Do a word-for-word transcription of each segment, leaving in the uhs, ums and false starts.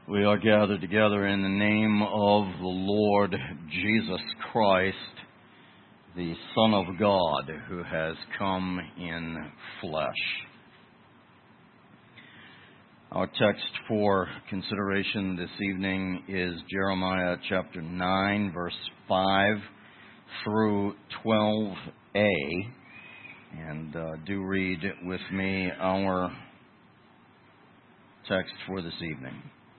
We are gathered together in the name of the Lord Jesus Christ, the Son of God, who has come in flesh. Our text for consideration this evening is Jeremiah chapter nine, verse five through twelve a. And uh, do read with me our text for this evening.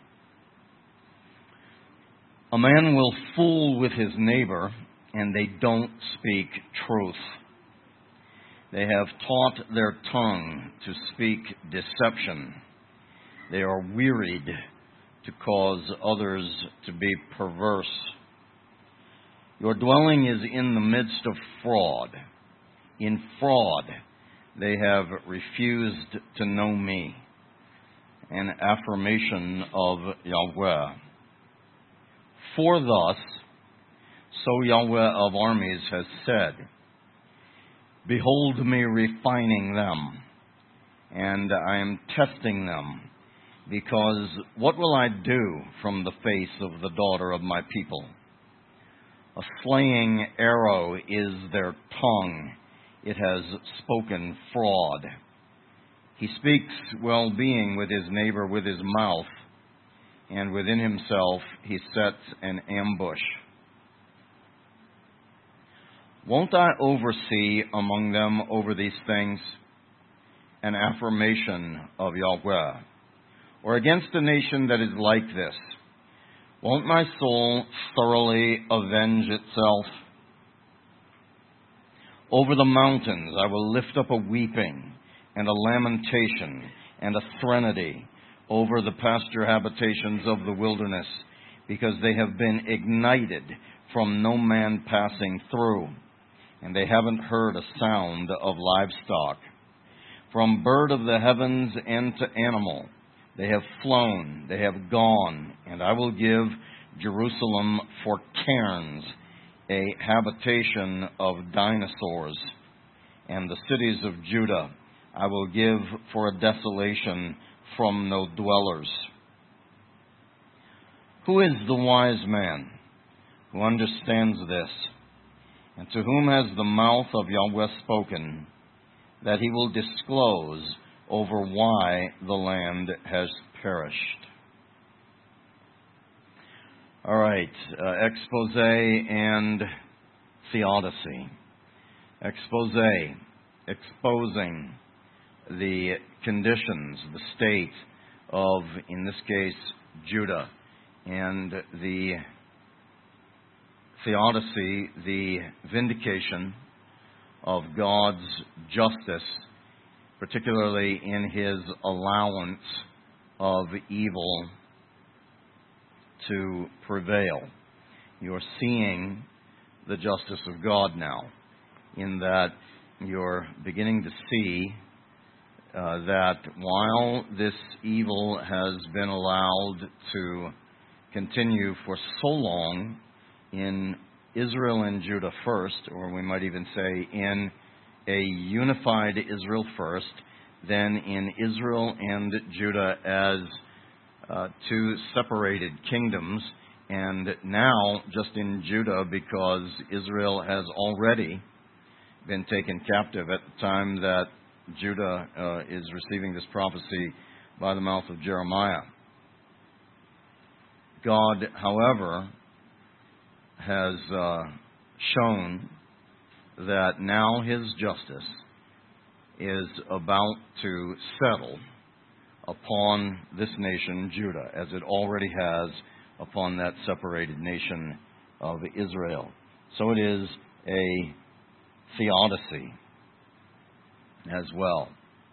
A man will fool with his neighbor, and they don't speak truth. They have taught their tongue to speak deception. They are wearied to cause others to be perverse. Your dwelling is in the midst of fraud. In fraud, they have refused to know me. An affirmation of Yahweh. For thus, so Yahweh of armies has said, behold me refining them, and I am testing them, because what will I do from the face of the daughter of my people? A slaying arrow is their tongue. It has spoken fraud. He speaks well-being with his neighbor with his mouth, and within himself he sets an ambush. Won't I oversee among them over these things? An affirmation of Yahweh. Or against a nation that is like this? Won't my soul thoroughly avenge itself? Over the mountains I will lift up a weeping and a lamentation and a threnody over the pasture habitations of the wilderness, because they have been ignited from no man passing through, and they haven't heard a sound of livestock. From bird of the heavens and to animal, they have flown, they have gone, and I will give Jerusalem for cairns, a habitation of dinosaurs, and the cities of Judah I will give for a desolation from no dwellers. Who is the wise man who understands this, and to whom has the mouth of Yahweh spoken, that he will disclose over why the land has perished? All right, uh, expose and theodicy. Expose, exposing the conditions, the state of, in this case, Judah, and the theodicy, the vindication of God's justice, particularly in his allowance of evil to prevail. You're seeing the justice of God now, in that you're beginning to see Uh, that while this evil has been allowed to continue for so long in Israel and Judah first, or we might even say in a unified Israel first, then in Israel and Judah as uh, two separated kingdoms, and now just in Judah, because Israel has already been taken captive at the time that Judah uh, is receiving this prophecy by the mouth of Jeremiah. God, however, has uh, shown that now his justice is about to settle upon this nation, Judah, as it already has upon that separated nation of Israel. So it is a theodicy as well.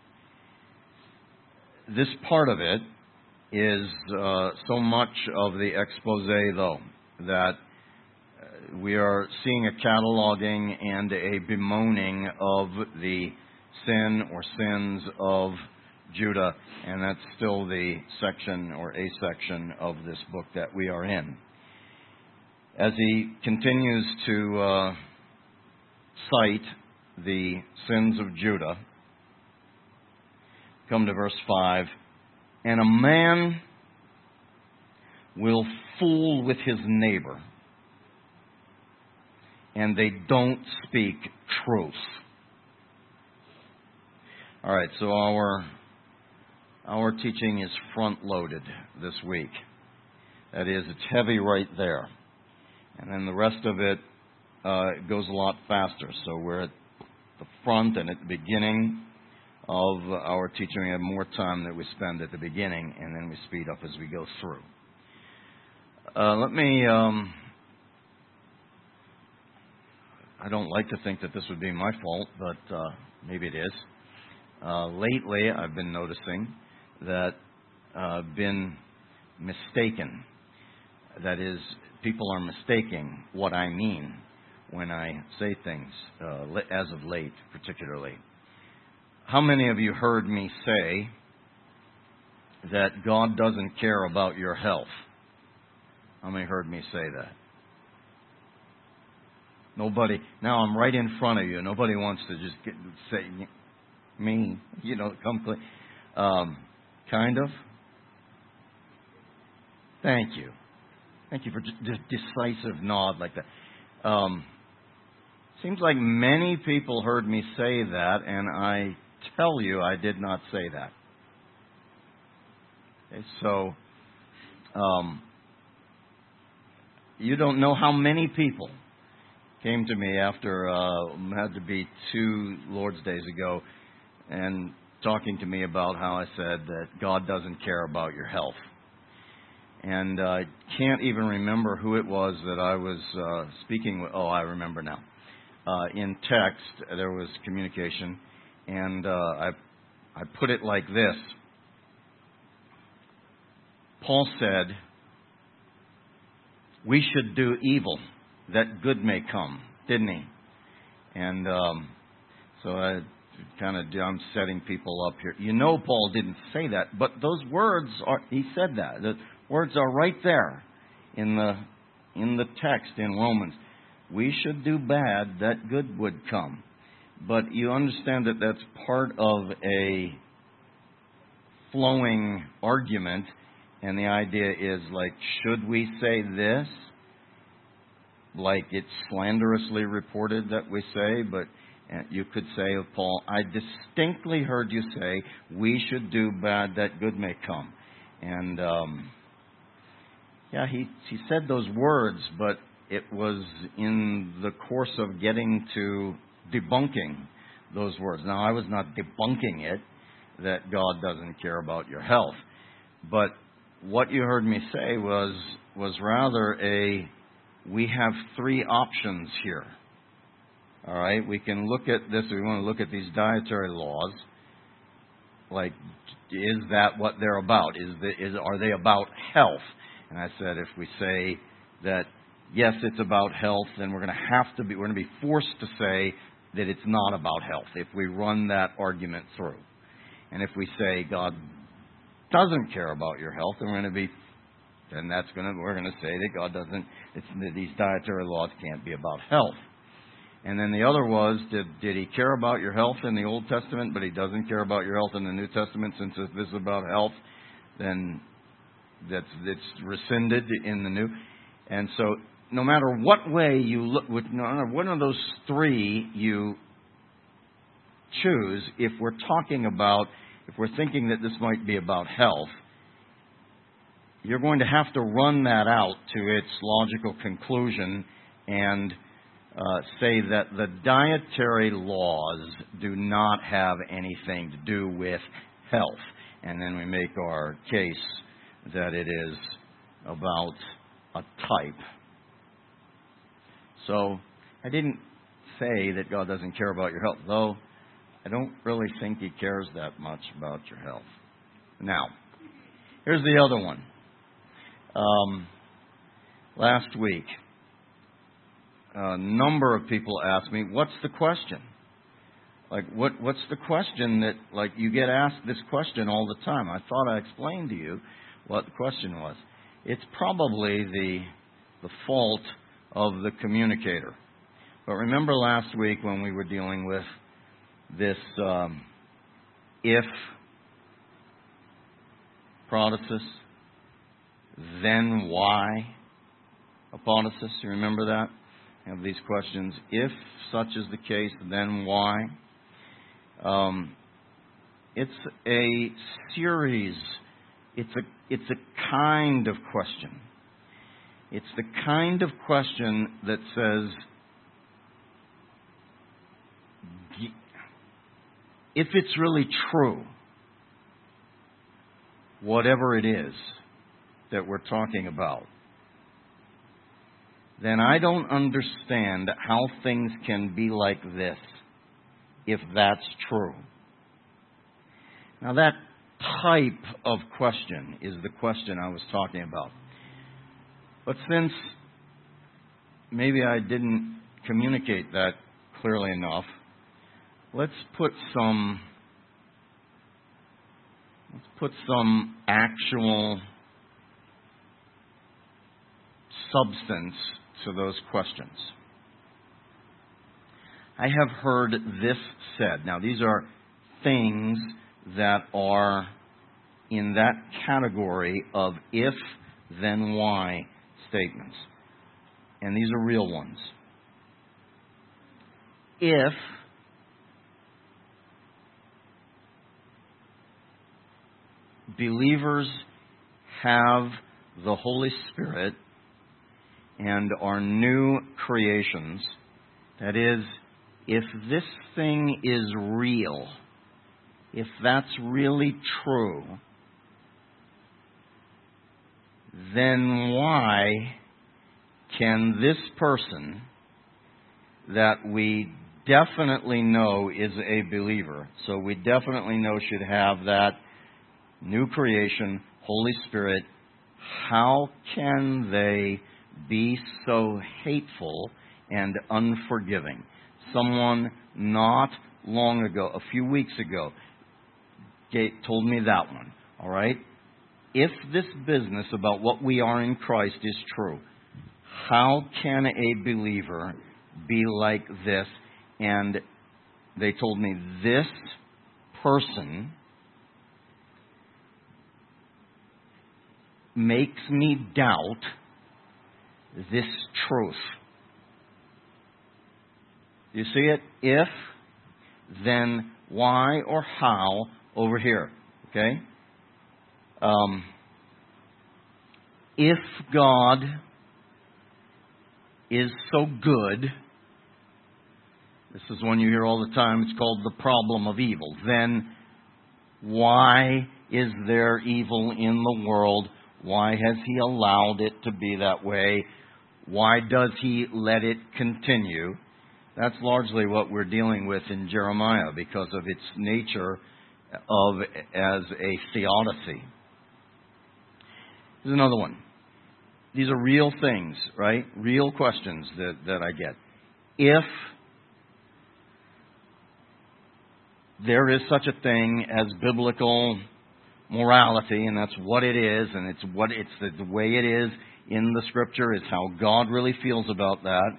This part of it is uh, so much of the expose, though, that we are seeing a cataloging and a bemoaning of the sin or sins of Judah, and that's still the section or a section of this book that we are in. As he continues to uh, cite the sins of Judah, come to verse five. And a man will fool with his neighbor, and they don't speak truth. All right, so our our teaching is front-loaded this week. That is, it's heavy right there. And then the rest of it uh, goes a lot faster. So we're at the front and at the beginning of our teaching. We have more time that we spend at the beginning, and then we speed up as we go through. Uh, let me... Um, I don't like to think that this would be my fault, but uh, maybe it is. Uh, lately, I've been noticing that I've uh, been mistaken. That is, people are mistaking what I mean when I say things, uh, as of late, particularly. How many of you heard me say that God doesn't care about your health? How many heard me say that? Nobody. Now I'm right in front of you. Nobody wants to just get, say me, you know, come clean. Um, kind of. Thank you. Thank you for just decisive nod like that. Um, seems like many people heard me say that, and I tell you I did not say that. Okay, so, um, you don't know how many people came to me after, uh, had to be two Lord's Days ago, and talking to me about how I said that God doesn't care about your health. And I uh, can't even remember who it was that I was uh, speaking with. Oh, I remember now. Uh, in text, there was communication, and uh, I, I put it like this. Paul said, we should do evil, that good may come, didn't he? And um, so I kind of, I'm setting people up here. You know Paul didn't say that, but those words are, he said that. The words are right there in the in the text in Romans. We should do bad, that good would come. But you understand that that's part of a flowing argument, and the idea is like, should we say this? Like it's slanderously reported that we say, but you could say of Paul, I distinctly heard you say, we should do bad, that good may come. And, um, yeah, he, he said those words, but it was in the course of getting to debunking those words. Now, I was not debunking it, that God doesn't care about your health. But what you heard me say was, was rather a, we have three options here. All right, we can look at this. We want to look at these dietary laws. Like, is that what they're about? Is the, is are they about health? And I said, if we say that yes, it's about health, then we're going to have to be. We're going to be forced to say that it's not about health if we run that argument through. And if we say God doesn't care about your health, then we're going to be. Then that's going to. We're going to say that God doesn't. It's, that these dietary laws can't be about health. And then the other was, did, did he care about your health in the Old Testament, but he doesn't care about your health in the New Testament? Since if this is about health, then that's it's rescinded in the New. And so no matter what way you look, with no matter one of those three you choose, if we're talking about, if we're thinking that this might be about health, you're going to have to run that out to its logical conclusion and Uh, say that the dietary laws do not have anything to do with health. And then we make our case that it is about a type. So I didn't say that God doesn't care about your health, though I don't really think he cares that much about your health. Now, here's the other one. Um, last week, a number of people ask me, what's the question? Like, what, what's the question that, like, you get asked this question all the time. I thought I explained to you what the question was. It's probably the, the fault of the communicator. But remember last week when we were dealing with this um, if protasis, then why hypothesis. You remember that? You have these questions. If such is the case, then why? Um, it's a series. It's a it's a kind of question. It's the kind of question that says, if it's really true, whatever it is that we're talking about, then I don't understand how things can be like this, if that's true. Now, that type of question is the question I was talking about. But since maybe I didn't communicate that clearly enough, let's put some let's put some actual substance to those questions. I have heard this said. Now, these are things that are in that category of if, then why statements. And these are real ones. If believers have the Holy Spirit and are new creations, that is, if this thing is real, if that's really true, then why can this person that we definitely know is a believer, so we definitely know should have that new creation, Holy Spirit, how can they be so hateful and unforgiving? Someone not long ago, a few weeks ago, told me that one, all right? If this business about what we are in Christ is true, how can a believer be like this? And they told me, this person makes me doubt this truth. You see it? If, then why or how over here. Okay? Um, if God is so good, this is one you hear all the time, it's called the problem of evil. Then why is there evil in the world? Why has He allowed it to be that way? Why does He let it continue? That's largely what we're dealing with in Jeremiah because of its nature of as a theodicy. Here's another one. These are real things, right? Real questions that, that I get. If there is such a thing as biblical morality, and that's what it is, and it's what it's the, the way it is in the Scripture, it's how God really feels about that,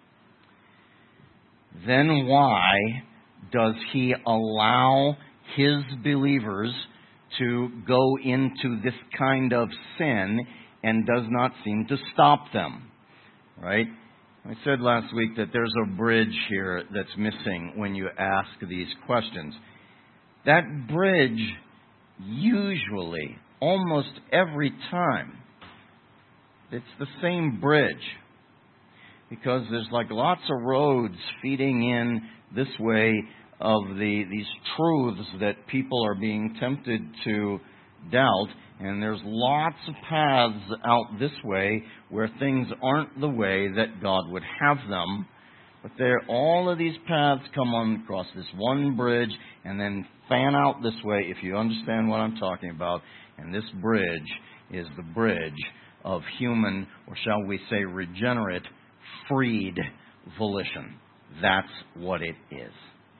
then why does He allow His believers to go into this kind of sin and does not seem to stop them? Right? I said last week that there's a bridge here that's missing when you ask these questions. That bridge, usually, almost every time, it's the same bridge. Because there's like lots of roads feeding in this way of the these truths that people are being tempted to doubt. And there's lots of paths out this way where things aren't the way that God would have them. But there, all of these paths come on across this one bridge and then fan out this way, if you understand what I'm talking about. And this bridge is the bridge of human, or shall we say regenerate, freed volition. That's what it is.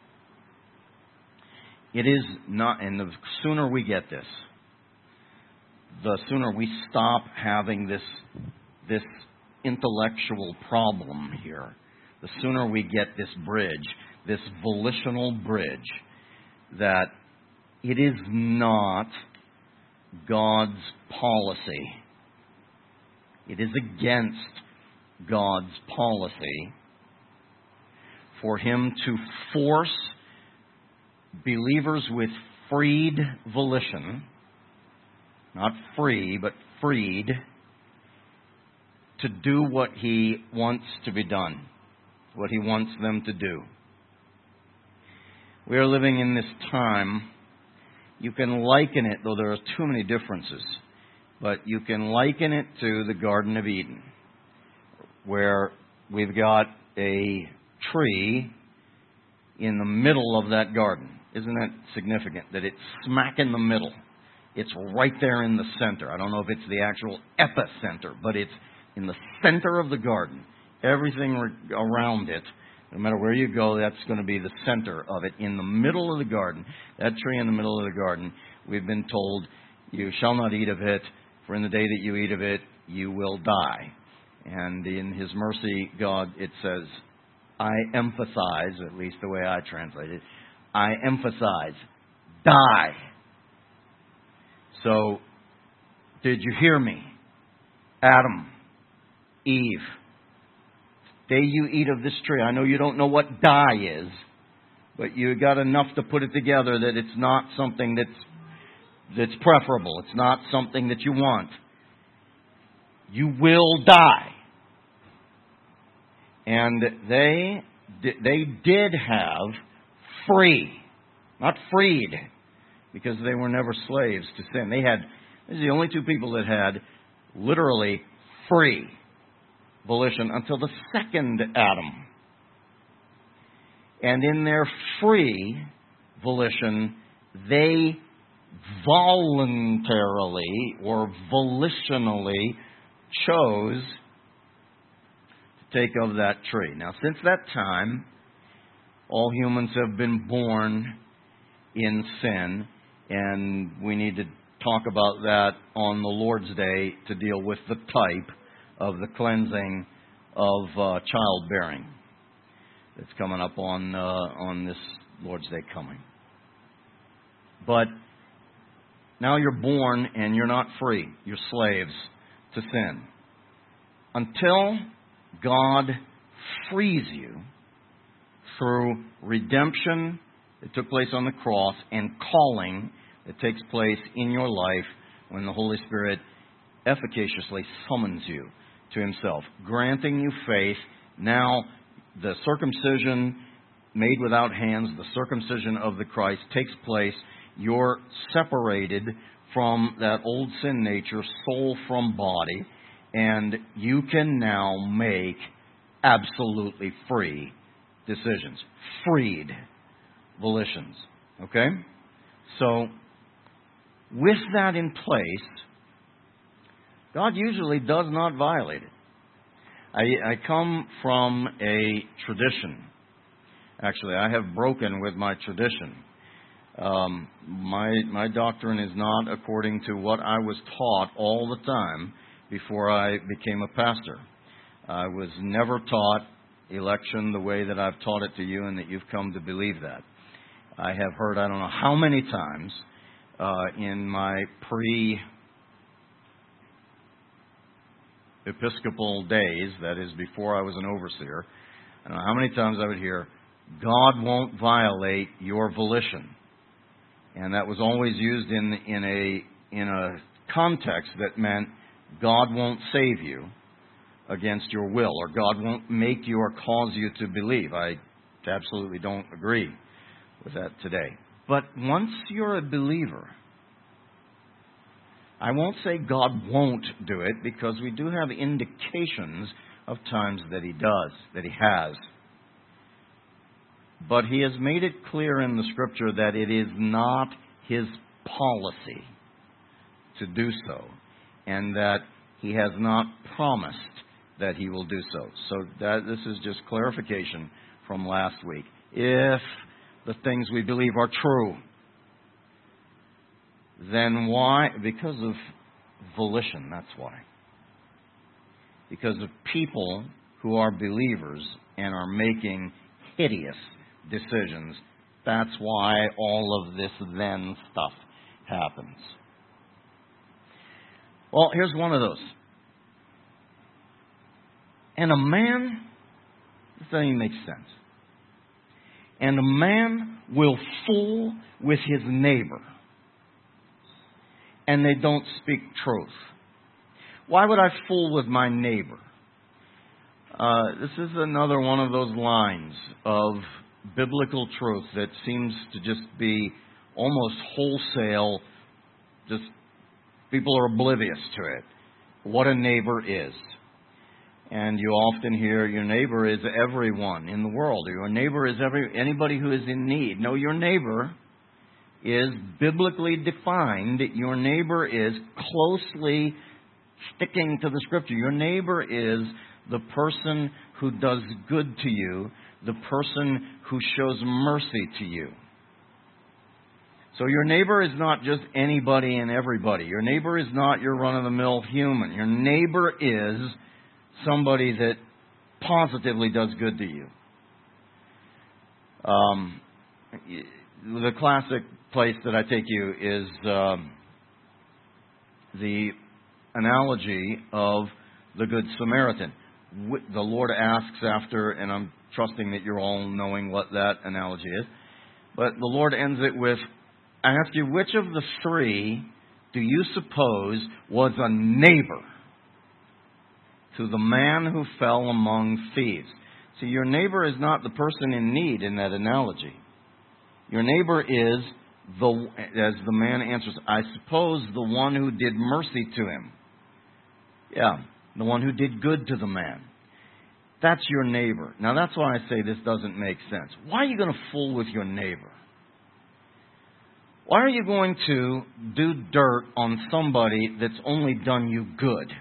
It is not, and the sooner we get this, the sooner we stop having this this intellectual problem here, the sooner we get this bridge, this volitional bridge, that it is not God's policy It is against God's policy for Him to force believers with freed volition, not free, but freed, to do what He wants to be done, what He wants them to do. We are living in this time, you can liken it, though there are too many differences, but you can liken it to the Garden of Eden, where we've got a tree in the middle of that garden. Isn't that significant? That it's smack in the middle. It's right there in the center. I don't know if it's the actual epicenter, but it's in the center of the garden. Everything around it, no matter where you go, that's going to be the center of it. In the middle of the garden, that tree in the middle of the garden, we've been told, you shall not eat of it, for in the day that you eat of it, you will die. And in His mercy, God, it says, I emphasize, at least the way I translate it, I emphasize, die. So, did you hear me? Adam, Eve, the day you eat of this tree, I know you don't know what die is, but you got enough to put it together that it's not something that's that's preferable. It's not something that you want. You will die. And they they did have free, not freed, because they were never slaves to sin. They had, these are the only two people that had literally free volition until the second Adam. And in their free volition, they voluntarily or volitionally chose to take of that tree. Now, since that time, all humans have been born in sin, and we need to talk about that on the Lord's Day to deal with the type of the cleansing of uh, childbearing that's coming up on uh, on this Lord's Day coming. But now you're born and you're not free. You're slaves to sin. Until God frees you through redemption that took place on the cross and calling that takes place in your life when the Holy Spirit efficaciously summons you to Himself, granting you faith. Now the circumcision made without hands, the circumcision of the Christ, takes place. You're separated from that old sin nature, soul from body, and you can now make absolutely free decisions. Freed volitions. Okay? So, with that in place, God usually does not violate it. I, I come from a tradition. Actually, I have broken with my tradition. Um, my my doctrine is not according to what I was taught all the time before I became a pastor. I was never taught election the way that I've taught it to you, and that you've come to believe that. I have heard, I don't know how many times uh, in my pre-Episcopal days, that is before I was an overseer, I don't know how many times I would hear, God won't violate your volition. And that was always used in in a in a context that meant God won't save you against your will, or God won't make you or cause you to believe. I absolutely don't agree with that today. But once you're a believer, I won't say God won't do it, because we do have indications of times that He does, that He has. But He has made it clear in the Scripture that it is not His policy to do so, and that He has not promised that He will do so. So that this is just clarification from last week. If the things we believe are true, then why? Because of volition, that's why. Because of people who are believers and are making hideous decisions. That's why all of this then stuff happens. Well, here's one of those. And a man, this doesn't even make sense. And a man will fool with his neighbor, and they don't speak truth. Why would I fool with my neighbor? Uh, this is another one of those lines of biblical truth that seems to just be almost wholesale. Just people are oblivious to it. What a neighbor is. And you often hear your neighbor is everyone in the world. Your neighbor is every anybody who is in need. No, your neighbor is biblically defined. Your neighbor is closely sticking to the Scripture. Your neighbor is the person who does good to you, the person who shows mercy to you. So your neighbor is not just anybody and everybody. Your neighbor is not your run-of-the-mill human. Your neighbor is somebody that positively does good to you. Um, the classic place that I take you is um, the analogy of the Good Samaritan. The Lord asks after, and I'm trusting that you're all knowing what that analogy is, but the Lord ends it with, I ask you, which of the three do you suppose was a neighbor to the man who fell among thieves? See, your neighbor is not the person in need in that analogy. Your neighbor is, the as the man answers, I suppose the one who did mercy to him. Yeah, the one who did good to the man. That's your neighbor. Now, that's why I say this doesn't make sense. Why are you going to fool with your neighbor? Why are you going to do dirt on somebody that's only done you good?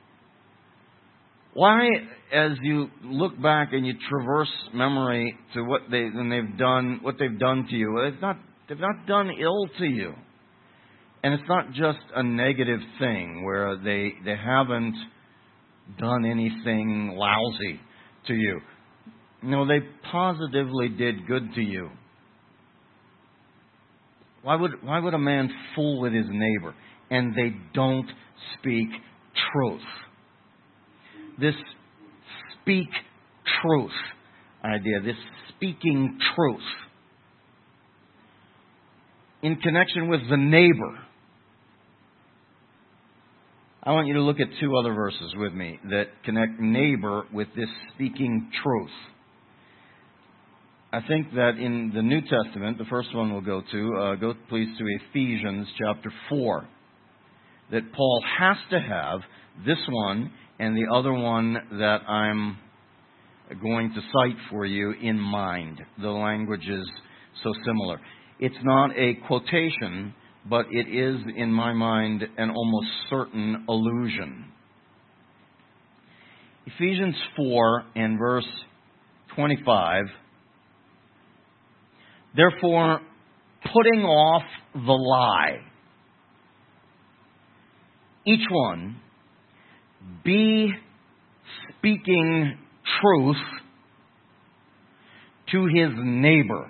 Why, as you look back and you traverse memory to what they and they've done, what they've done to you, it's not they've not done ill to you, and it's not just a negative thing where they they haven't done anything lousy to you. No, they positively did good to you. Why would why would a man fool with his neighbor? And they don't speak truth. This speak truth idea, this speaking truth in connection with the neighbor. I want you to look at two other verses with me that connect neighbor with this speaking truth. I think that in the New Testament, the first one we'll go to, uh, go please to Ephesians chapter four, that Paul has to have this one and the other one that I'm going to cite for you in mind. The language is so similar. It's not a quotation, but it is, in my mind, an almost certain allusion. Ephesians four and verse twenty-five. Therefore, putting off the lie, each one be speaking truth to his neighbor,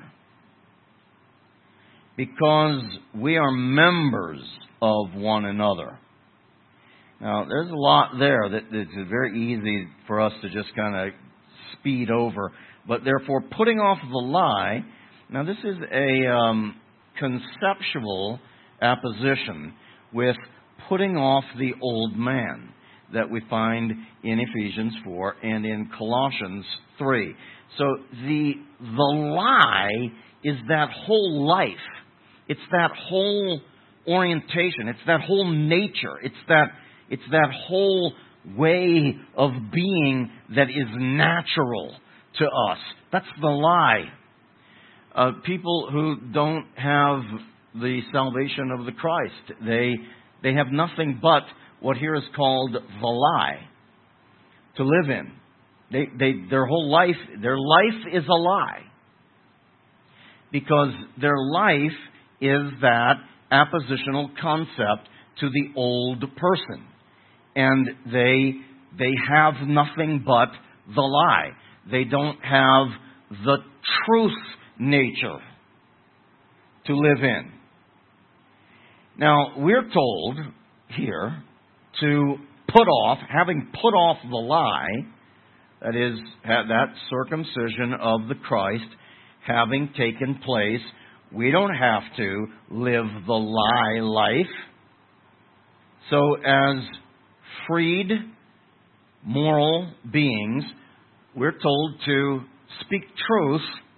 because we are members of one another. Now, there's a lot there that it's very easy for us to just kind of speed over. But therefore, putting off the lie. Now, this is a um, conceptual apposition with putting off the old man that we find in Ephesians four and in Colossians three. So the the lie is that whole life. It's that whole orientation. It's that whole nature. It's that it's that whole way of being that is natural to us. That's the lie. Uh, people who don't have the salvation of the Christ, they they have nothing but what here is called the lie to live in. They they their whole life their life is a lie, because their life is that appositional concept to the old person, and they they have nothing but the lie. They don't have the truth nature to live in. Now, we're told here to put off, having put off the lie, that is, that circumcision of the Christ having taken place, we don't have to live the lie life. So as freed moral beings, we're told to speak truth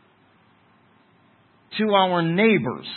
to our neighbors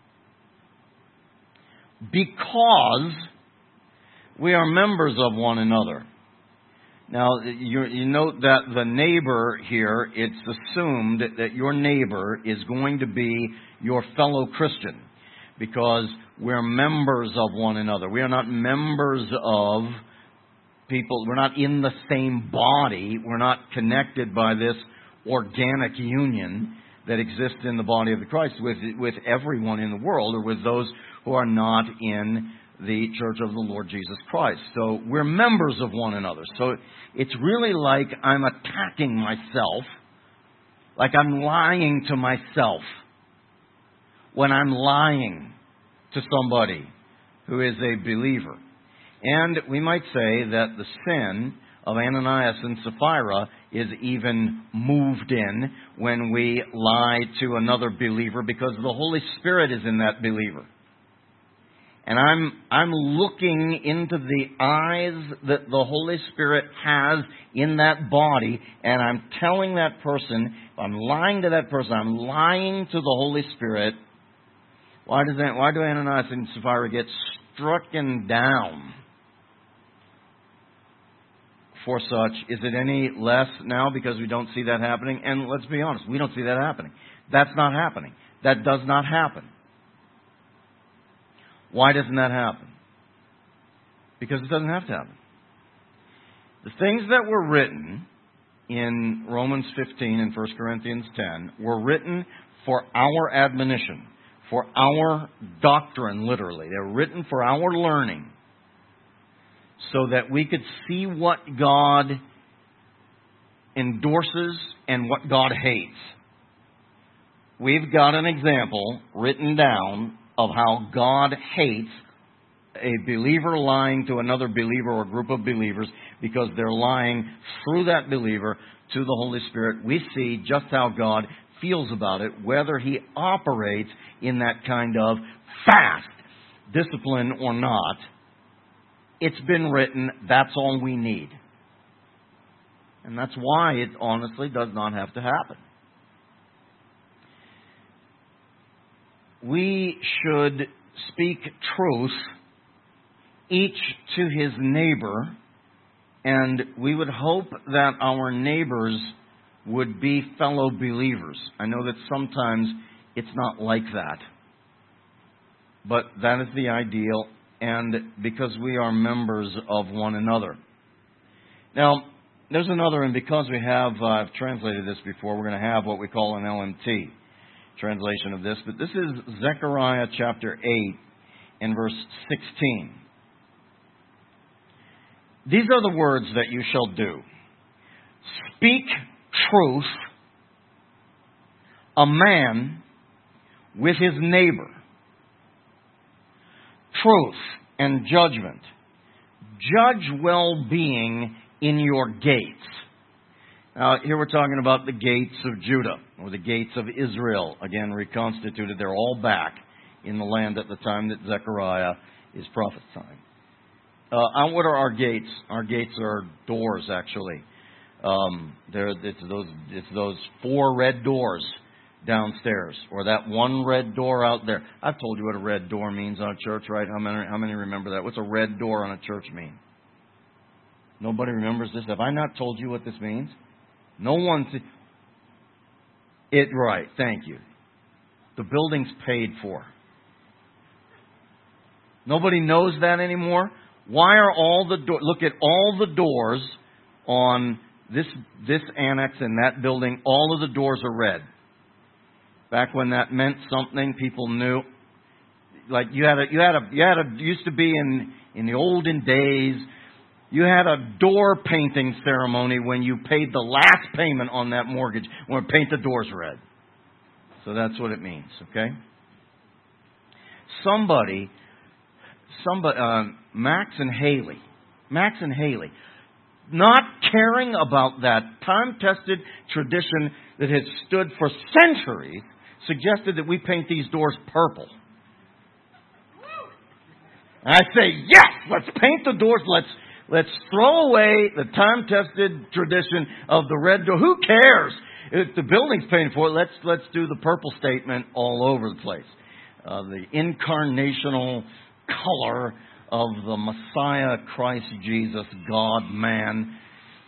because we are members of one another. Now, you, you note that the neighbor here, it's assumed that your neighbor is going to be your fellow Christian because we're members of one another. We are not members of people. We're not in the same body. We're not connected by this organic union that exists in the body of the Christ with, with everyone in the world or with those who are not in the church of the Lord Jesus Christ. So we're members of one another. So it's really like I'm attacking myself, like I'm lying to myself when I'm lying to somebody who is a believer. And we might say that the sin of Ananias and Sapphira is even moved in when we lie to another believer because the Holy Spirit is in that believer. And I'm I'm looking into the eyes that the Holy Spirit has in that body, and I'm telling that person, if I'm lying to that person, I'm lying to the Holy Spirit. Why does that, why do Ananias and Sapphira get strucken down for such? Is it any less now because we don't see that happening? And let's be honest, we don't see that happening. That's not happening. That does not happen. Why doesn't that happen? Because it doesn't have to happen. The things that were written in Romans fifteen and First Corinthians ten were written for our admonition, for our doctrine, literally. They're written for our learning so that we could see what God endorses and what God hates. We've got an example written down of how God hates a believer lying to another believer or group of believers because they're lying through that believer to the Holy Spirit. We see just how God feels about it, whether He operates in that kind of fast discipline or not. It's been written. That's all we need. And that's why it honestly does not have to happen. We should speak truth, each to his neighbor, and we would hope that our neighbors would be fellow believers. I know that sometimes it's not like that, but that is the ideal, and because we are members of one another. Now, there's another, and because we have, uh, I've translated this before, we're going to have what we call an L M T translation of this, but this is Zechariah chapter eight and verse sixteen. These are the words that you shall do. Speak truth, a man with his neighbor. Truth and judgment. Judge well-being in your gates. Now, here we're talking about the gates of Judah, or the gates of Israel, again reconstituted. They're all back in the land at the time that Zechariah is prophesying. Uh, what are our gates? Our gates are doors, actually. Um, there, it's those, it's those four red doors downstairs, or that one red door out there. I've told you what a red door means on a church, right? How many, how many remember that? What's a red door on a church mean? Nobody remembers this. Have I not told you what this means? No one... Th- it right, thank you. The building's paid for. Nobody knows that anymore. Why are all the doors... Look at all the doors on this this annex and that building. All of the doors are red. Back when that meant something, people knew. Like you had a you had a you had a used to be in in the olden days. You had a door painting ceremony when you paid the last payment on that mortgage. When we paint the doors red. So that's what it means, okay? Somebody, somebody, uh, Max and Haley, Max and Haley, not caring about that time-tested tradition that has stood for centuries, suggested that we paint these doors purple. And I say, yes, let's paint the doors. Let's let's throw away the time-tested tradition of the red door. Who cares if the building's painted for it? Let's let's do the purple statement all over the place. Uh, the incarnational color of the Messiah, Christ Jesus, God, man.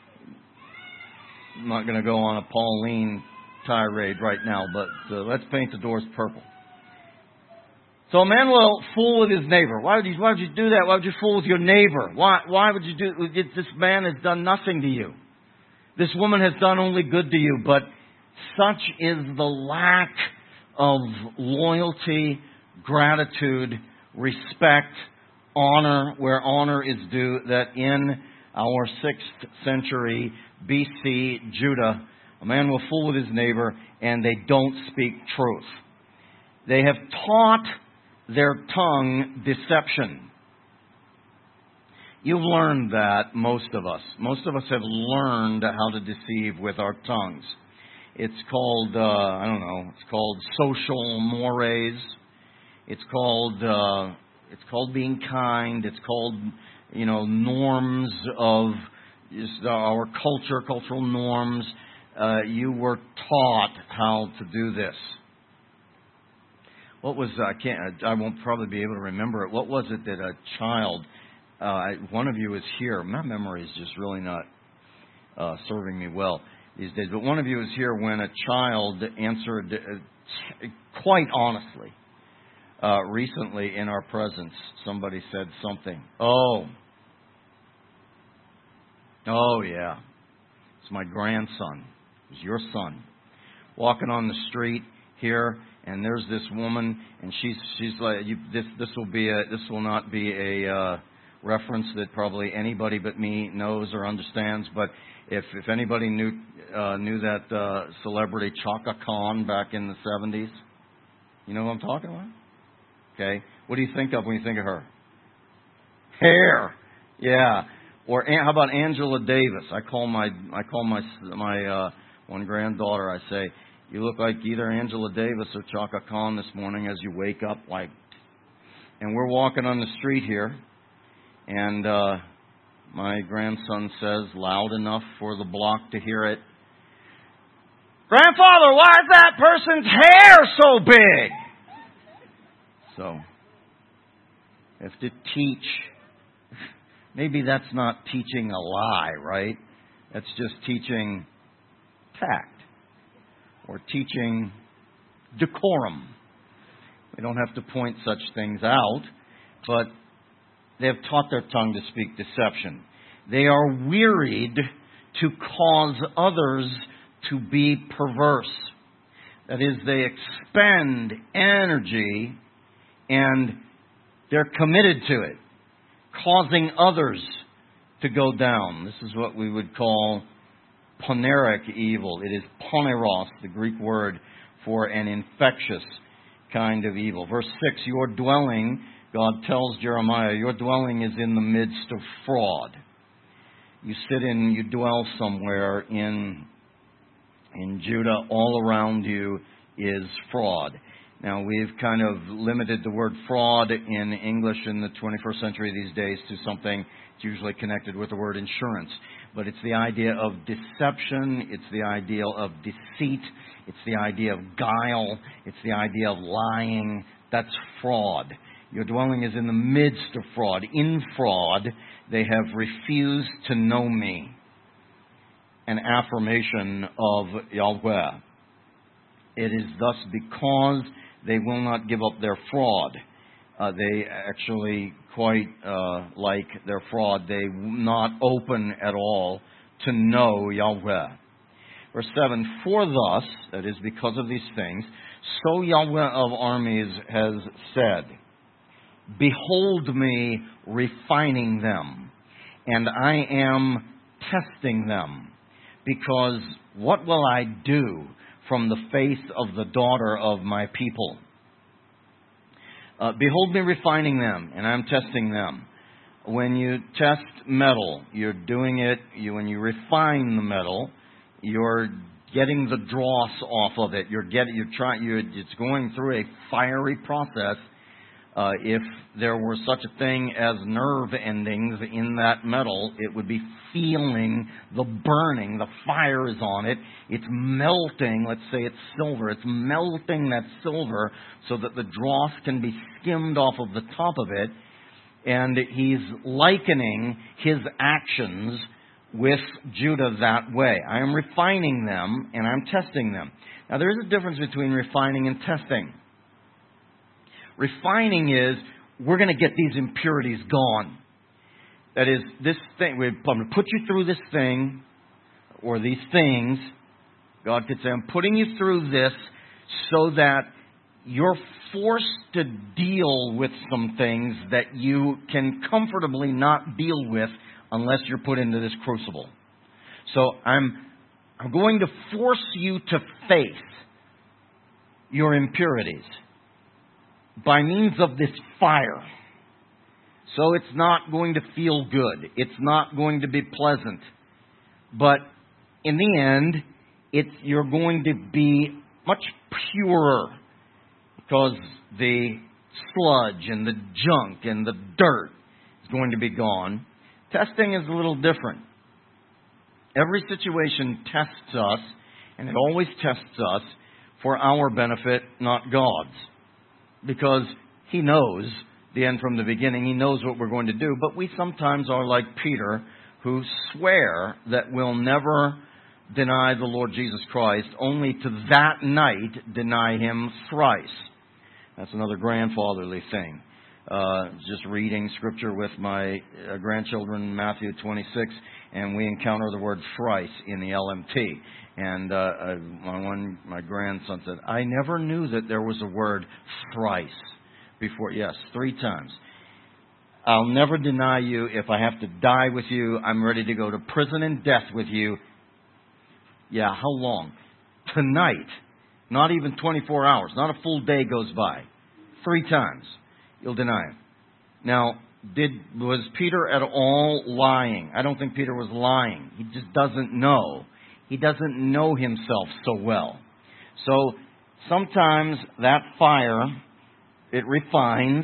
I'm not going to go on a Pauline tirade right now, but uh, let's paint the doors purple. So a man will fool with his neighbor. Why would you, why would you do that? Why would you fool with your neighbor? Why, why would you do it? This man has done nothing to you. This woman has done only good to you, but such is the lack of loyalty, gratitude, respect, honor where honor is due, that in our sixth century B C Judah, a man will fool with his neighbor and they don't speak truth. They have taught their tongue deception. You've learned that, most of us. Most of us have learned how to deceive with our tongues. It's called, uh, I don't know, it's called social mores. It's called, uh, it's called being kind. It's called, you know, norms of just our culture, cultural norms. Uh, you were taught how to do this. What was, I can't, I won't probably be able to remember it. What was it that a child, uh, one of you is here. My memory is just really not uh, serving me well these days. But one of you is here when a child answered uh, quite honestly, uh, recently in our presence, somebody said something. Oh, oh yeah, it's my grandson. It's your son. Walking on the street here, and there's this woman, and she's she's like, you, this this will be a this will not be a uh, reference that probably anybody but me knows or understands. But if if anybody knew uh, knew that uh, celebrity Chaka Khan back in the seventies, you know who I'm talking about? Okay, what do you think of when you think of her? Hair, yeah. Or how about Angela Davis? I call my I call my my uh, one granddaughter. I say, you look like either Angela Davis or Chaka Khan this morning as you wake up. Like, and we're walking on the street here, and uh, my grandson says, loud enough for the block to hear it, "Grandfather, why is that person's hair so big?" So, have to teach. Maybe that's not teaching a lie, right? That's just teaching tact. Or teaching decorum. We don't have to point such things out, but they have taught their tongue to speak deception. They are wearied to cause others to be perverse. That is, they expend energy and they're committed to it, causing others to go down. This is what we would call poneric evil. It is poneros, the Greek word for an infectious kind of evil. Verse six, your dwelling, God tells Jeremiah, your dwelling is in the midst of fraud. You sit in, you dwell somewhere in, in Judah. All around you is fraud. Now, we've kind of limited the word fraud in English in the twenty-first century these days to something that's usually connected with the word insurance. But it's the idea of deception, it's the idea of deceit, it's the idea of guile, it's the idea of lying. That's fraud. Your dwelling is in the midst of fraud. In fraud, they have refused to know me. An affirmation of Yahweh. It is thus because they will not give up their fraud. Uh, they actually quite uh, like their fraud. They not open at all to know Yahweh. Verse seven, for thus, that is because of these things, so Yahweh of armies has said, behold me refining them, and I am testing them, because what will I do from the face of the daughter of my people? Uh, behold me refining them, and I am testing them. when you test metal, you're doing it, you, when you refine the metal, you're getting the dross off of it. You're getting, you're trying, you're, it's going through a fiery process. Uh, if there were such a thing as nerve endings in that metal, it would be feeling the burning. The fire is on it. It's melting. Let's say it's silver. It's melting that silver so that the dross can be skimmed off of the top of it. And he's likening his actions with Judah that way. I am refining them and I'm testing them. Now, there is a difference between refining and testing. Refining is, we're going to get these impurities gone. That is, this thing, I'm going to put you through this thing, or these things. God could say, I'm putting you through this so that you're forced to deal with some things that you can comfortably not deal with unless you're put into this crucible. So I'm, I'm going to force you to face your impurities by means of this fire. So it's not going to feel good. It's not going to be pleasant. But in the end, it's, you're going to be much purer because the sludge and the junk and the dirt is going to be gone. Testing is a little different. Every situation tests us, and it always tests us for our benefit, not God's. Because He knows the end from the beginning. He knows what we're going to do. But we sometimes are like Peter, who swear that we'll never deny the Lord Jesus Christ, only to that night deny Him thrice. That's another grandfatherly thing. Uh, just reading Scripture with my uh, grandchildren, Matthew twenty-six, and we encounter the word thrice in the L M T. And uh, uh, my one, my grandson said, I never knew that there was a word thrice before. Yes, three times. I'll never deny you. If I have to die with you, I'm ready to go to prison and death with you. Yeah, how long? Tonight. Not even twenty-four hours. Not a full day goes by. Three times. You'll deny him. Now, did was Peter at all lying? I don't think Peter was lying. He just doesn't know. He doesn't know himself so well. So sometimes that fire, it refines.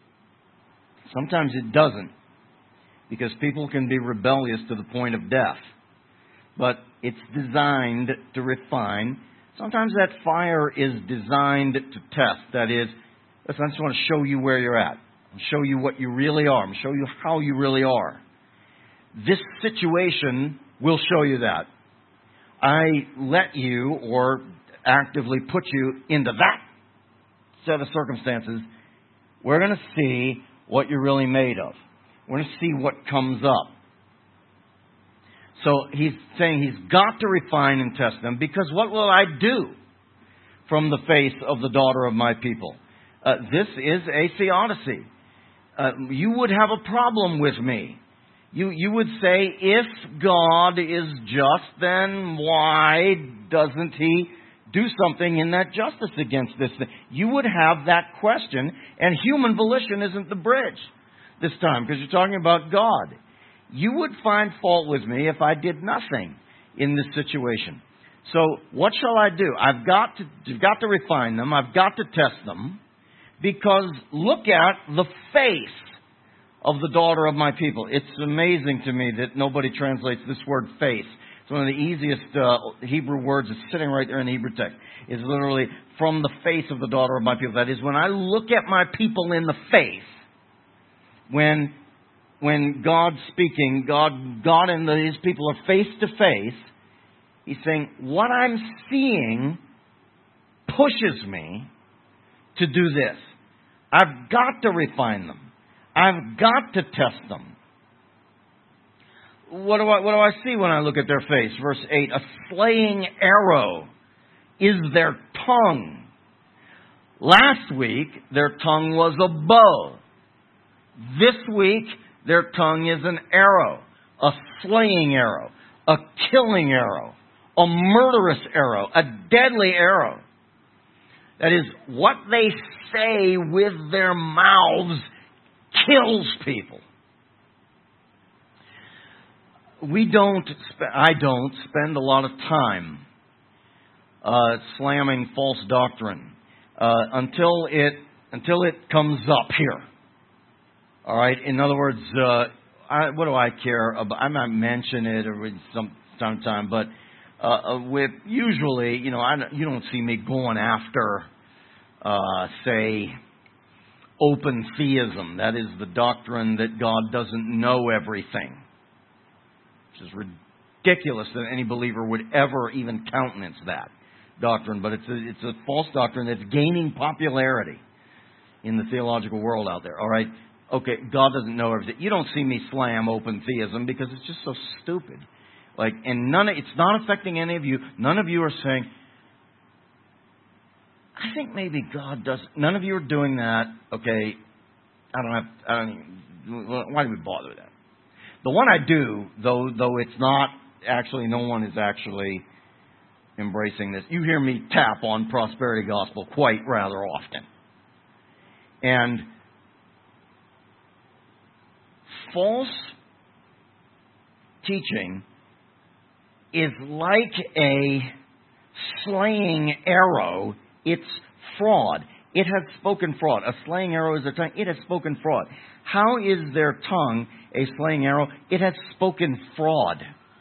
Sometimes it doesn't. Because people can be rebellious to the point of death. But it's designed to refine. Sometimes that fire is designed to test. That is, listen, I just want to show you where you're at. And show you what you really are. And show you how you really are. This situation will show you that. I let you, or actively put you into that set of circumstances. We're going to see what you're really made of. We're going to see what comes up. So he's saying he's got to refine and test them, because what will I do from the face of the daughter of my people? Uh, this is a theodicy. Uh, you would have a problem with me. You, you would say, if God is just, then why doesn't He do something in that justice against this thing? You would have that question, and human volition isn't the bridge this time, because you're talking about God. You would find fault with me if I did nothing in this situation. So what shall I do? I've got to, I've got to refine them. I've got to test them. Because look at the face of the daughter of my people. It's amazing to me that nobody translates this word face. It's one of the easiest uh, Hebrew words. It's sitting right there in the Hebrew text. It's literally from the face of the daughter of my people. That is, when I look at my people in the face, when when God's speaking, God, God and His people are face to face, He's saying, what I'm seeing pushes me to do this. I've got to refine them. I've got to test them. What do I, what do I see when I look at their face? Verse eight, a slaying arrow is their tongue. Last week, their tongue was a bow. This week, their tongue is an arrow. A slaying arrow. A killing arrow. A murderous arrow. A deadly arrow. That is, what they say with their mouths kills people. we don't, sp- I don't spend a lot of time uh, slamming false doctrine uh, until it until it comes up here. All right. In other words, uh, I, what do I care about? I might mention it or some sometime, but uh, with usually, you know, I, you don't see me going after, uh, say, open theism. That is the doctrine that God doesn't know everything, which is ridiculous that any believer would ever even countenance that doctrine. But it's a, it's a false doctrine that's gaining popularity in the theological world out there. All right. Okay, God doesn't know everything. You don't see me slam open theism because it's just so stupid. Like, and none of, it's not affecting any of you. None of you are saying, I think maybe God does. None of you are doing that. Okay, I don't have, I don't even, why do we bother with that? The one I do, though, though it's not actually, no one is actually embracing this. You hear me tap on prosperity gospel quite rather often. And false teaching is like a slaying arrow. It's fraud. It has spoken fraud. A slaying arrow is a tongue. It has spoken fraud. How is their tongue a slaying arrow? It has spoken fraud.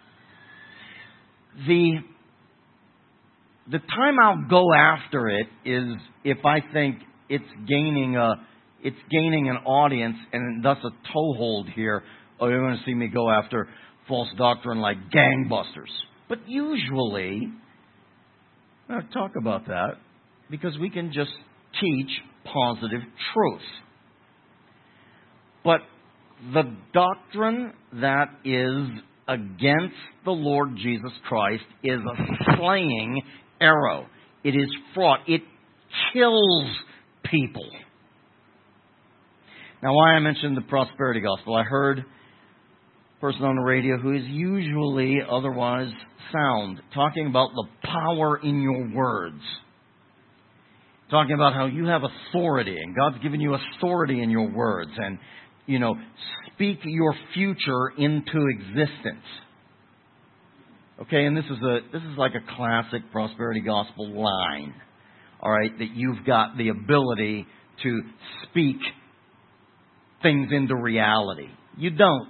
The, the time I'll go after it is if I think it's gaining a It's gaining an audience and thus a toehold here. Oh, you're going to see me go after false doctrine like gangbusters. But usually, I don't talk about that because we can just teach positive truth. But the doctrine that is against the Lord Jesus Christ is a slaying arrow. It is fraud. It kills people. Now, why I mentioned the prosperity gospel, I heard a person on the radio who is usually otherwise sound, talking about the power in your words. Talking about how you have authority, and God's given you authority in your words, and, you know, speak your future into existence. Okay, and this is a this is like a classic prosperity gospel line, all right, that you've got the ability to speak things into reality. You don't.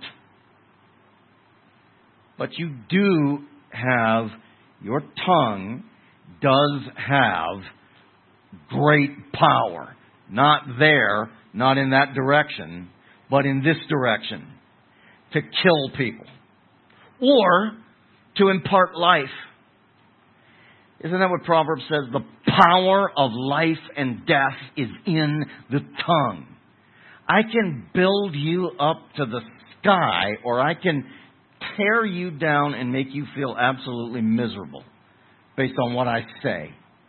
But you do have, your tongue does have great power. Not there, not in that direction, but in this direction. To kill people. Or to impart life. Isn't that what Proverbs says? The power of life and death is in the tongue. I can build you up to the sky, or I can tear you down and make you feel absolutely miserable based on what I say.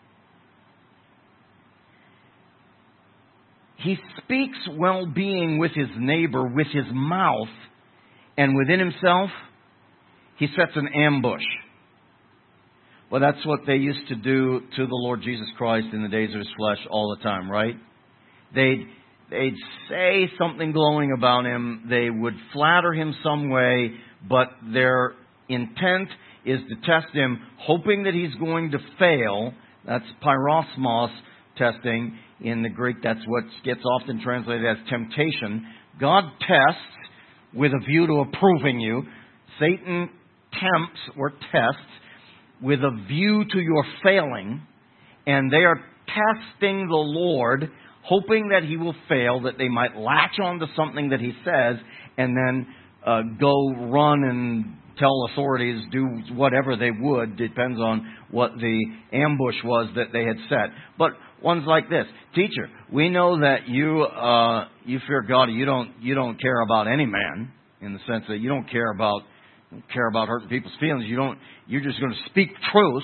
He speaks well-being with his neighbor with his mouth, and within himself, he sets an ambush. Well, that's what they used to do to the Lord Jesus Christ in the days of his flesh all the time, right? They'd They'd say something glowing about him. They would flatter him some way, but their intent is to test him, hoping that he's going to fail. That's pyrosmos testing. In the Greek, that's what gets often translated as temptation. God tests with a view to approving you. Satan tempts or tests with a view to your failing. And they are testing the Lord, hoping that he will fail, that they might latch on to something that he says, and then uh, go run and tell authorities, do whatever they would, depends on what the ambush was that they had set. But ones like this, teacher, we know that you uh, you fear God. You don't you don't care about any man, in the sense that you don't care about don't care about hurting people's feelings. You don't. You're just going to speak truth.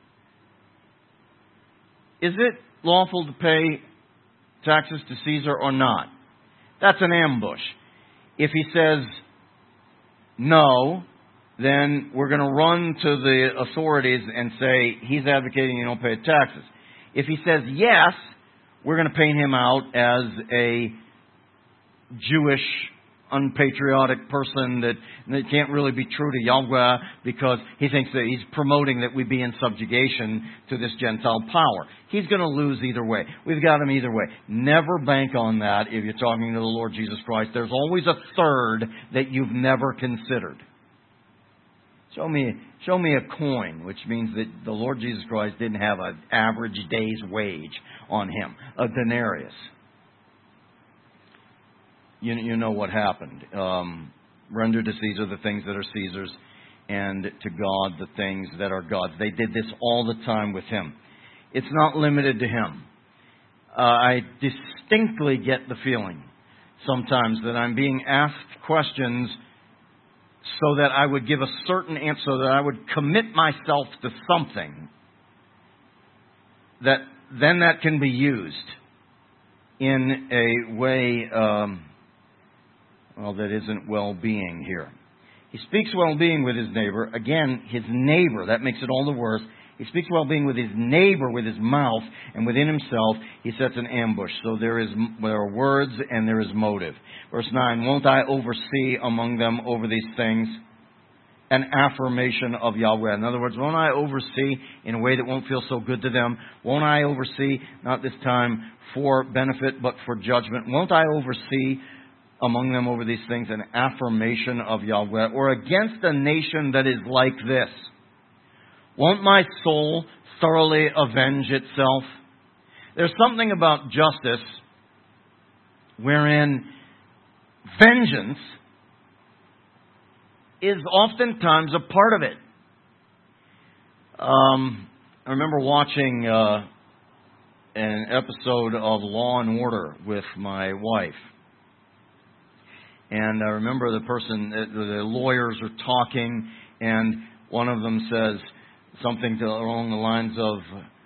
Is it lawful to pay taxes to Caesar or not? That's an ambush. If he says no, then we're going to run to the authorities and say he's advocating you don't pay taxes. If he says yes, we're going to paint him out as a Jewish unpatriotic person that, that can't really be true to Yahweh because he thinks that he's promoting that we be in subjugation to this Gentile power. He's going to lose either way. We've got him either way. Never bank on that if you're talking to the Lord Jesus Christ. There's always a third that you've never considered. Show me, show me a coin, which means that the Lord Jesus Christ didn't have an average day's wage on him, a denarius. You, you know what happened. Um, render to Caesar the things that are Caesar's, and to God the things that are God's. They did this all the time with him. It's not limited to him. Uh, I distinctly get the feeling sometimes that I'm being asked questions so that I would give a certain answer, so that I would commit myself to something that then that can be used in a way um, well, that isn't well-being here. He speaks well-being with his neighbor. Again, his neighbor, that makes it all the worse. He speaks well-being with his neighbor, with his mouth, and within himself he sets an ambush. So there is there are words and there is motive. Verse nine, won't I oversee among them over these things? An affirmation of Yahweh. In other words, won't I oversee in a way that won't feel so good to them? Won't I oversee, not this time for benefit, but for judgment? Won't I oversee among them over these things an affirmation of Yahweh? Or against a nation that is like this? Won't my soul thoroughly avenge itself? There's something about justice wherein vengeance is oftentimes a part of it. Um, I remember watching uh, an episode of Law and Order with my wife. And I remember the person, the lawyers are talking, and one of them says something to, along the lines of,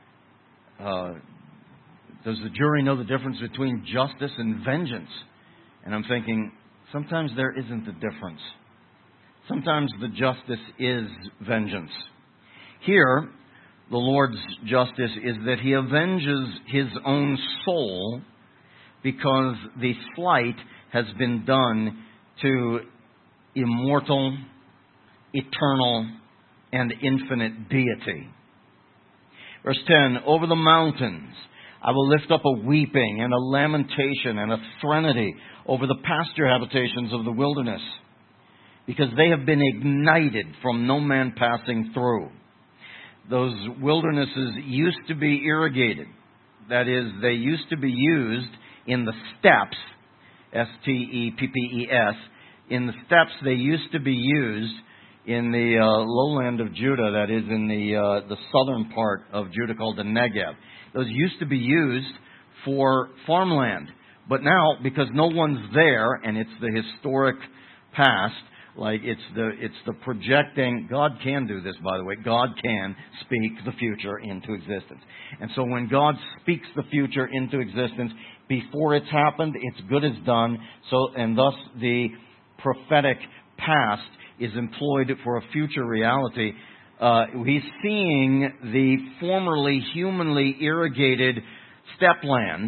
uh, does the jury know the difference between justice and vengeance? And I'm thinking, sometimes there isn't a difference. Sometimes the justice is vengeance. Here, the Lord's justice is that He avenges His own soul because the slight has been done to immortal, eternal, and infinite deity. Verse ten, over the mountains I will lift up a weeping and a lamentation and a threnody over the pasture habitations of the wilderness, because they have been ignited from no man passing through. Those wildernesses used to be irrigated. That is, they used to be used in the steppes, S T E P P E S. In the steppes, they used to be used in the uh, lowland of Judah, that is in the uh, the southern part of Judah called the Negev. Those used to be used for farmland. But now, because no one's there, and it's the historic past, like it's the it's the projecting. God can do this, by the way. God can speak the future into existence. And so when God speaks the future into existence, before it's happened, it's good as done. So and thus the prophetic past is employed for a future reality. Uh, he's seeing the formerly humanly irrigated steppe-land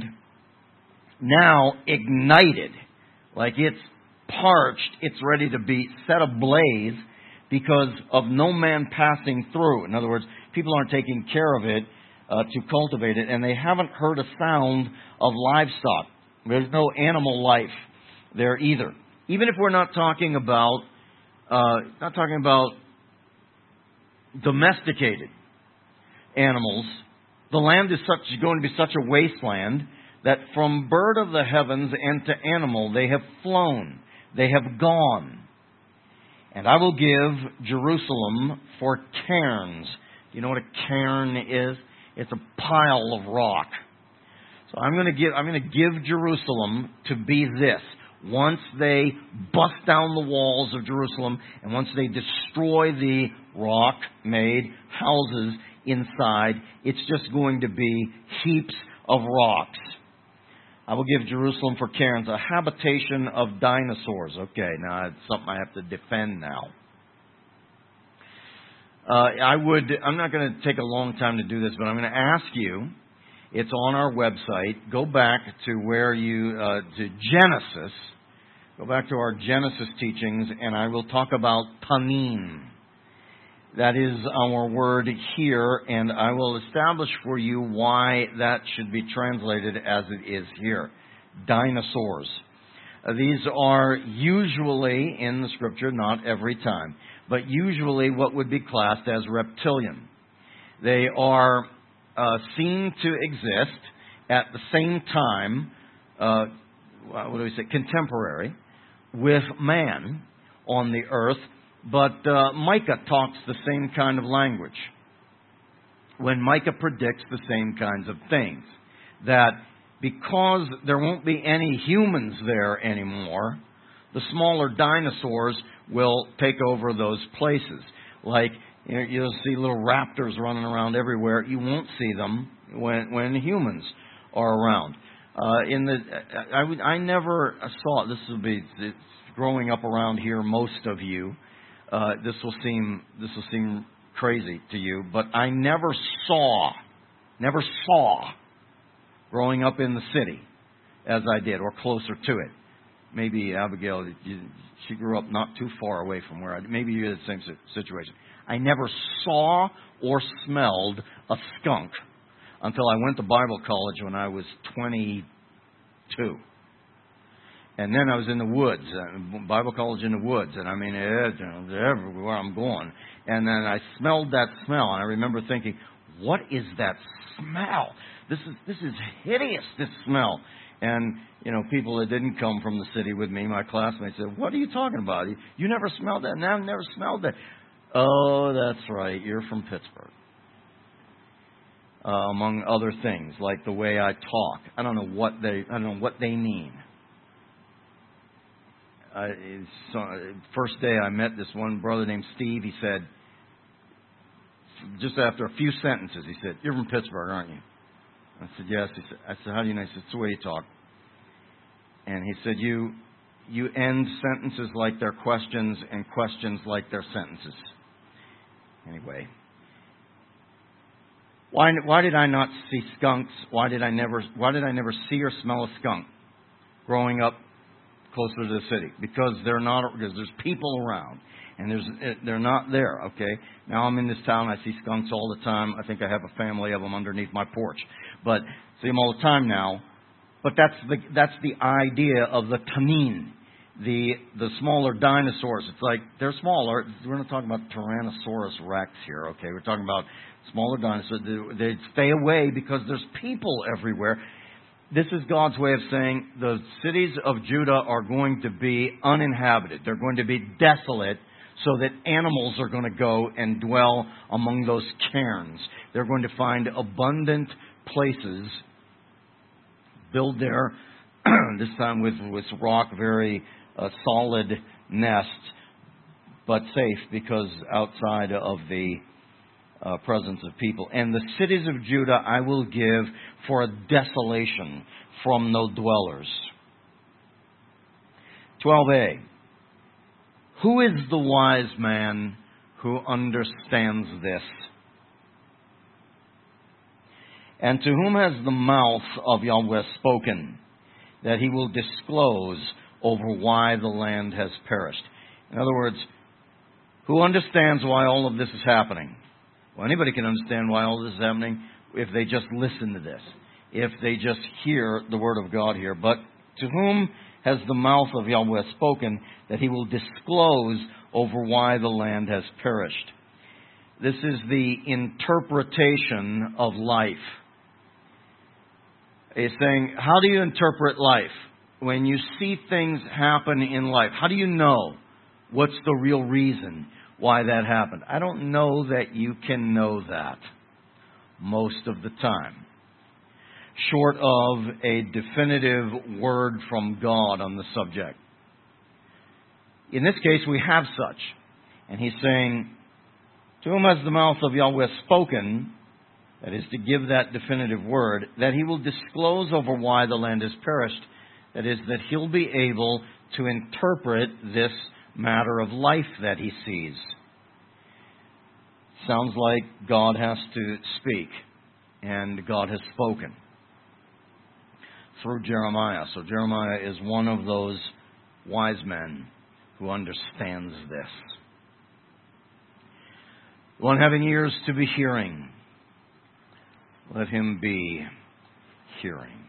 now ignited, like it's parched, it's ready to be set ablaze because of no man passing through. In other words, people aren't taking care of it uh, to cultivate it, and they haven't heard a sound of livestock. There's no animal life there either. Even if we're not talking about, uh, not talking about domesticated animals, the land is such going to be such a wasteland that from bird of the heavens and to animal they have flown, they have gone. And I will give Jerusalem for cairns. You know what a cairn is? It's a pile of rock. So I'm going to give I'm going to give Jerusalem to be this. Once they bust down the walls of Jerusalem and once they destroy the rock-made houses inside, it's just going to be heaps of rocks. I will give Jerusalem for cairns, a habitation of dinosaurs. Okay, now it's something I have to defend now. Uh, I would, I'm not going to take a long time to do this, but I'm going to ask you, it's on our website, go back to where you, uh, to Genesis, Go back to our Genesis teachings, and I will talk about tanin. That is our word here, and I will establish for you why that should be translated as it is here. Dinosaurs. Uh, these are usually in the Scripture, not every time, but usually what would be classed as reptilian. They are uh, seen to exist at the same time, uh, what do we say, contemporary, with man on the earth, but uh, Micah talks the same kind of language when Micah predicts the same kinds of things. That because there won't be any humans there anymore, the smaller dinosaurs will take over those places. Like, you know, you'll see little raptors running around everywhere. You won't see them when when humans are around. Uh, in the, I, I, I never saw, this will be, it's growing up around here, most of you, uh, this will seem, this will seem crazy to you, but I never saw, never saw, growing up in the city, as I did, or closer to it. Maybe Abigail, she grew up not too far away from where I did. Maybe you're in the same situation. I never saw or smelled a skunk until I went to Bible college when I was twenty-two. And then I was in the woods, uh, Bible college in the woods, and I mean, it's everywhere I'm going. And then I smelled that smell, and I remember thinking, what is that smell? This is this is hideous, this smell. And, you know, people that didn't come from the city with me, my classmates said, what are you talking about? You, you never smelled that? And I've never smelled that. Oh, that's right, you're from Pittsburgh. Uh, among other things, like the way I talk. I don't know what they, I don't know what they mean. Uh, so, first day I met this one brother named Steve, he said, just after a few sentences, he said, you're from Pittsburgh, aren't you? I said, yes. He said, I said, how do you know? He said, it's the way you talk. And he said, you you end sentences like they're questions and questions like they're sentences. Anyway. Why why did I not see skunks? Why did I never why did I never see or smell a skunk growing up closer to the city? Because they're not because there's people around. And there's they're not there, okay? Now I'm in this town, I see skunks all the time. I think I have a family of them underneath my porch. But see them all the time now. But that's the that's the idea of the tanin, the the smaller dinosaurs. It's like they're smaller. We're not talking about Tyrannosaurus Rex here, okay? We're talking about smaller dinosaurs. They, they stay away because there's people everywhere. This is God's way of saying the cities of Judah are going to be uninhabited. They're going to be desolate, so that animals are going to go and dwell among those cairns. They're going to find abundant places, build their, this time with, with rock, very uh, solid nests, but safe because outside of the uh, presence of people. And the cities of Judah I will give for a desolation from no dwellers. twelve a. Who is the wise man who understands this? And to whom has the mouth of Yahweh spoken, that he will disclose over why the land has perished? In other words, who understands why all of this is happening? Well, anybody can understand why all this is happening if they just listen to this, if they just hear the word of God here. But to whom has the mouth of Yahweh spoken, that he will disclose over why the land has perished? This is the interpretation of life. He's saying, how do you interpret life? When you see things happen in life, how do you know what's the real reason why that happened? I don't know that you can know that most of the time, short of a definitive word from God on the subject. In this case, we have such. And he's saying, to whom has the mouth of Yahweh spoken, that is to give that definitive word, that he will disclose over why the land has perished. That is, that he'll be able to interpret this matter of life that he sees. Sounds like God has to speak, and God has spoken through Jeremiah. So Jeremiah is one of those wise men who understands this. One having ears to be hearing, let him be hearing.